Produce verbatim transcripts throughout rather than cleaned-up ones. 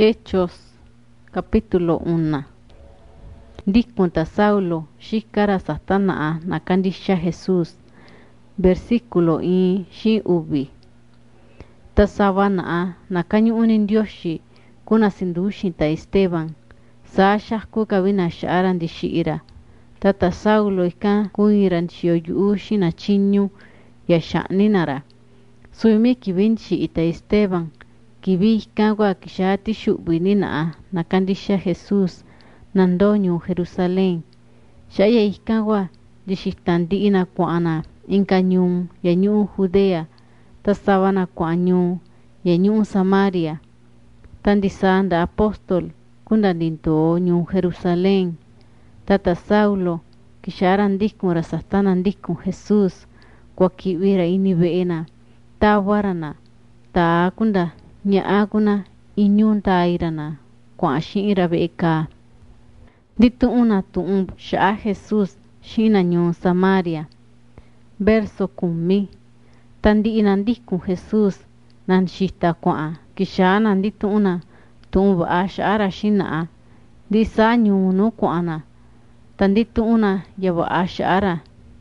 Hechos, capítulo uno. Discuta Saulo, shikara satana na kandisha Jesús. Versículo i shi ubi. Tasavana na kanyu unin dioshi, kuna sindushi ta Esteban. Sa shahku kabina shaaran di shiira. Tata Saulo ika kuiran shioyuushi na chinyu ya sha'ninara. Suimi kibinchi ita Esteban. Kibi kagwa kishati shubini na na kandisha Jesús nandonyo Jerusalén. Shaya ikagwa dishitandi ina kuana inkanyum ya nyu Judea tasavana kuanyu ya nyu Samaria. Tandisanda apóstol kunda dinto nyu Jerusalén. Tata Saulo kisharan dikun rasatanan dikun Jesús kwa kiwira ini beena tawarana ta kunda nya aguna inyun tairana kwa ashira beka ditu una tu sha Jesús shina nyu Samaria. Verso kumi. Tandi inandikun Jesús nan shita kwa kishana ditu una tu ba ashara shina disa nyu no kwa tanditu una yabo ashara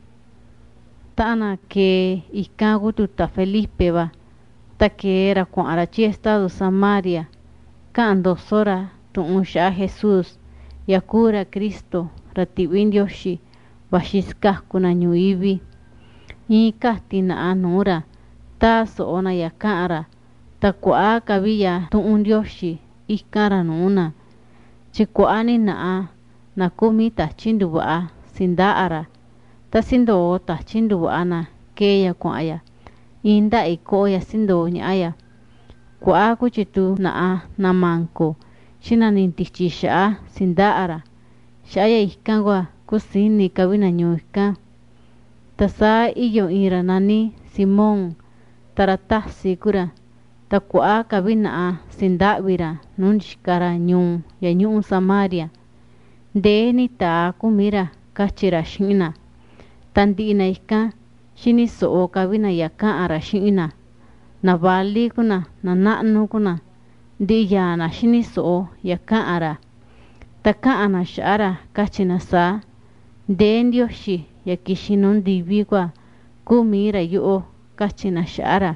tana ke ikagu tuta Felipe ba ta que era con arachi estado Samaria kan dos horas tu unsha Jesús yakura Cristo ratibindioshi bashiska kuna nyuibi i kastina anura ta so ona yakara ta kwa kabia tu undioshi ikara nuna chikuani na na kumita chinduwa sindaara ta sindo ta chinduwa na keya kwaya inda iko ya sindo nyaya kwa kuchitu na na manko shina nintichisha sindaara shaya ikangwa kusini kabina nyuka tasa iyo ira nani Simón taratasi kura ta kwa kabina sindawira nunshikara nyu ya nyu Samaria deni ta kumira kachira shina tandina ika shini so kabina yaka arashina na bali kuna na nanu kuna diya na shini so yaka ara taka ana shara kachina sa dendioshi yakishinon dibiwa kumira yo kachina shara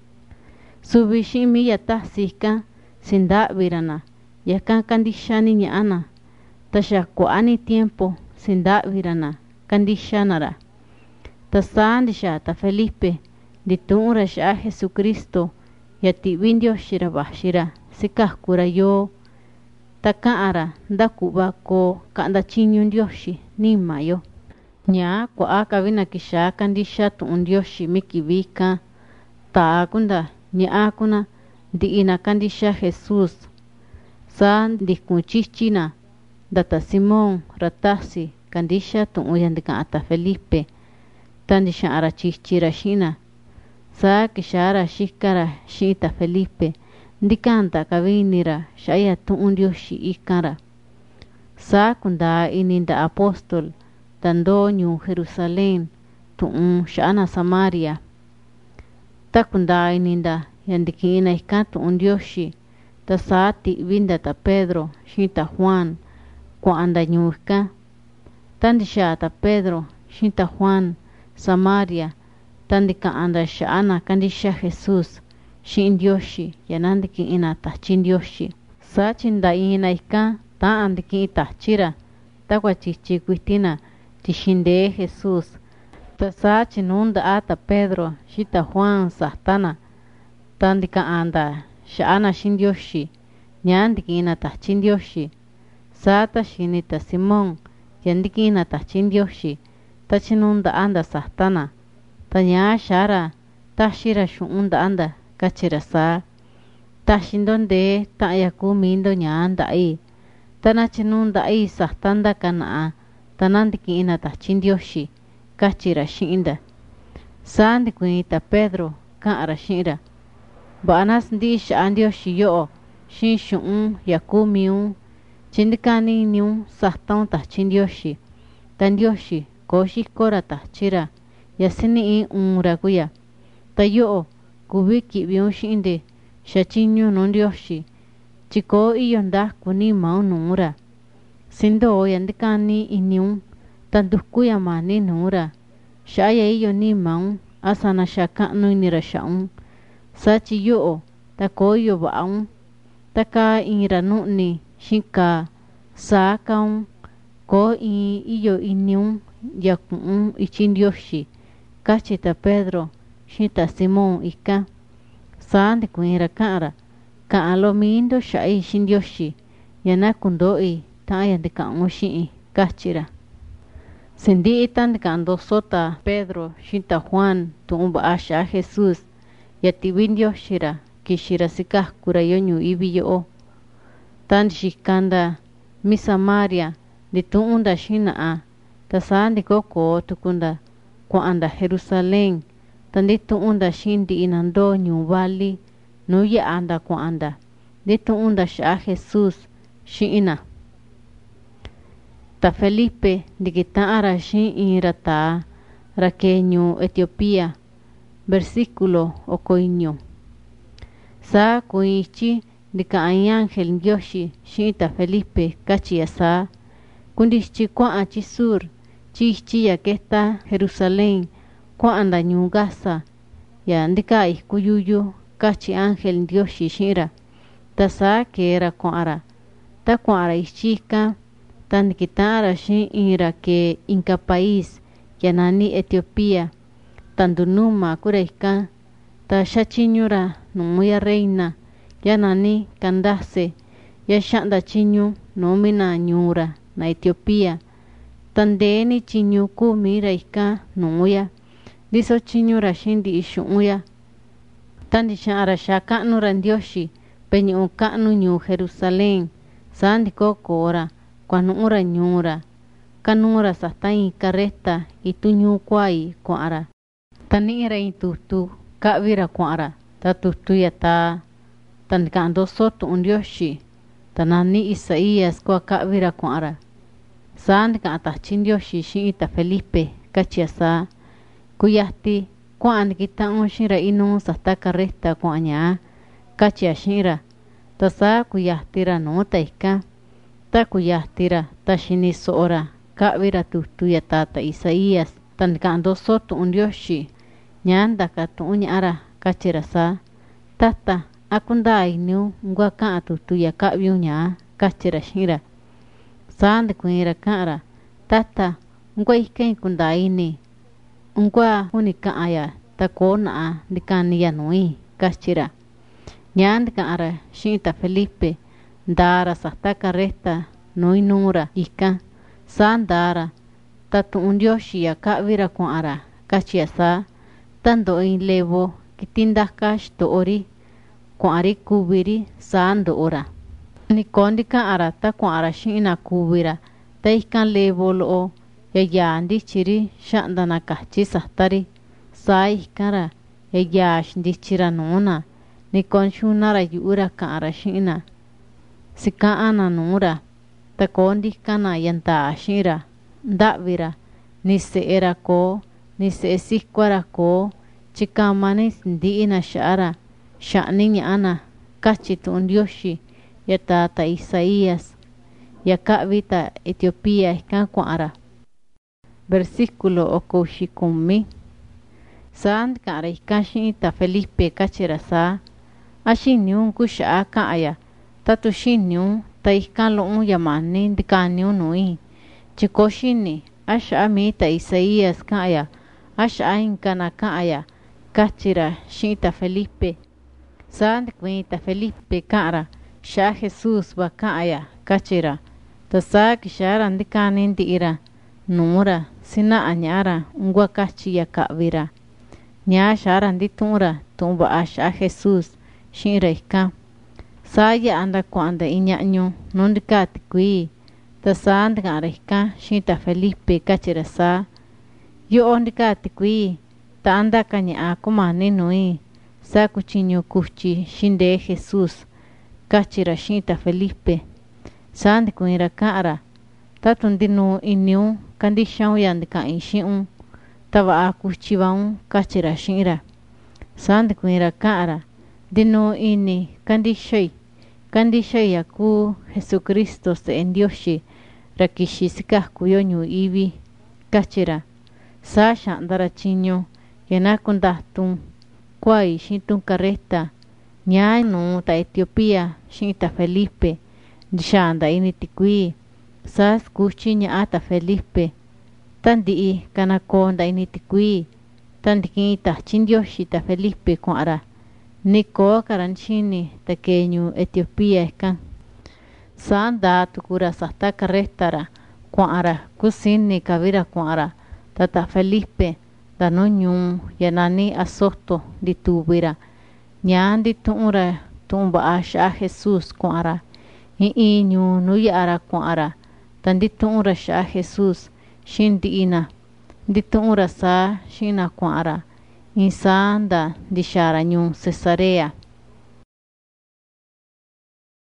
subishimi yata sika sinda virana yaka kandishani nyana tasha kwani tiempo sinda virana kandishanara tasandisha ta Felipe ditunra sha Jesucristo yati bindio shira bashira sikah kurayo takaara ndakuba ko kanda chinyun dioshi ni mayo nya kwa akabina kisha kandisha tu undioshi mikibika ta kunda nya akuna di ina kandisha Jesús san dikuchichina data Simón ratasi kandisha tu uyandika ata Felipe tandisha ara chichira shina sa kishara shikara shita Felipe ndikanta kabinira shaya tu undioshi ikara sa kunda ininda apóstol tandonyo Jerusalén tu shana Samaria takunda ininda yandikina ikatu undioshi tasati vinda ta Pedro shita Juan kwa anda nyuka tandisha ta Pedro shita Juan Samaria tandika anda shana kandisha Jesús shin dioshi yanandiki ina tachin dioshi sa chinda ina ika ta andiki tachira takwa chichi kuitina tishinde Jesús ta sa chinunda ata Pedro shita Juan satana tandika anda shana shin dioshi nyandiki ina tachin dioshi sa ta shinita Simón yandiki ina tachin dioshi tachinunda anda satana tanya shara tashira shuunda anda kachira sa tashindonde tayaku mindo nyanda ai tanachinunda ai satanda kana tanandiki ina tachindioshi kachira shinda sandi kuita Pedro kaara shira banas ndi shandioshi yo shin shun yakumiu chindikani niu sahtan tachindioshi tandioshi koshi korata chira yasini i unraguya tayo kubiki bionshinde shachinyo nondioshi chiko iyo ndaku ni mau nura sindo ya ndikani iniun tanduku ya mani nura shaya iyo ni mau asana shakanu inira shaun sachi yo tako yo baun taka inira nuni shinka saakaun ko in iyo iniun yakun ichindioshi kachita Pedro shinta Simón ika sandi kuira kara ka lo mindo shai shindioshi yana kundoi taya de kan shi kachira sendi itan kan do sota Pedro shinta Juan tumba asha Jesús yatibindio shira kishira sikah kurayonyu ibiyo tan shikanda mi Samaria de tuunda shina a tasandi koko tukunda kwa anda Jerusalén tandi tuunda shindi inando nyubali no ya anda kwa anda de tuunda sha Jesús shina ta Felipe digitara shi irata rakenyu Etiopía versículo okoinyo sa kuichi dika ángel Yoshi shita Felipe kachiasa kundichi kwa achi sur chichi ya que está Jerusalén kwa anda nyugasa ya ndika ikuyuyu kachi ángel Yoshi shira tasa que era kwa ara ta kwa ara ichika tan kitara shi ira que inca país ya nani Etiopía tandunuma kureika ta shachinyura numuya reina ya nani kandase ya shanda chinyu nomina nyura na Etiopía tandeni chinyu ku miraika numuya diso chinyura shindi ishuya tandi shara shaka nurandioshi penyu kanu nyu Jerusalén sandi kokora kwanura nyura kanura satai kareta itunyu kwai kwara tanira itutu kavira kwara tatutu yata tankando soto undioshi tanani Isaías kwa kavira kwara sand ka atachindio shishita Felipe kachiasa kuyahti kuan kita onshira inu sasta karesta kuanya kachiashira tasa kuyahtira no taika ta kuyahtira tashini sora kavira tutu ya tata Isaías tankando soto undioshi nyanda katunya ara kachirasa tata akundai nu ngwa ka tutu ya kavyunya kachirashira sand kuira kara tata ngwa ikai kundai ni ngwa unika aya takona dikani ya nui kachira nyand kara shita Felipe dara sahta kareta noi nura ika sandara tatu undioshi ya kavira kuara kachiasa tando in levo kitindakash to ori kuari kubiri sando ora ni kondika arata kuara shina kubira taikan levo lo ya yandi chiri shandana kachi sahtari sai kara ya yash ndichira nona ni konshuna ra yura kara shina sika ana nura ta kondikana yanta ashira ndavira ni se era ko ni se sikwara ko chikamani ndiina shara sha'ni ana kachitu undioshi ya tata Isaías ya kavita Etiopía ikan kwara versículo okoshikumi sand kara ikashi ta Felipe kachirasa ashiniun kusha kaya tatu shiniun ta ikan lo yamani dikaniu nui chikoshini asha mita Isaías kaya asha inkana kaya kachira shita Felipe sand kwita Felipe kara sha Jesús wa kaya kachira tasa kishara ndikani ndira nura sina anyara ngwa kachi ya kavira nya shara nditura tumba asha Jesús shira ika saya anda kwanda inyanyo nondikati kui tasa andikara ika shita Felipe kachira sa yo ondikati kui ta anda kanya akumani nui sa kuchinyo kuchi shinde Jesús kachira shita Felipe sandi kuira kara tatundinu iniu kandishau yandika inshiun tava akuchivaun kachira shira sandi kuira kara dinu ini kandishai kandisha yaku Jesucristo se endioshi rakishi sikasku yo ñu ivi kachira sasha andara chiño yana kundatun kwai shintun carreta ñay no ta Etiopía shinta Felipe dishanda ini tikui sas kuchiña ata Felipe tandi kanakonda ini tikui tandikita chindioshi ta Felipe kuara niko karanchini takeñu Etiopía eskan sanda tukura sasta carretara kuara kusini kavira kuara tata Felipe danoñu yanani asosto ditubira ñandi tuura tumba asha Jesús kuara i iñu nuyara kuara tandi tuura sha Jesús shindi ina di tuura sa shina kuara insanda dishara ñu Cesarea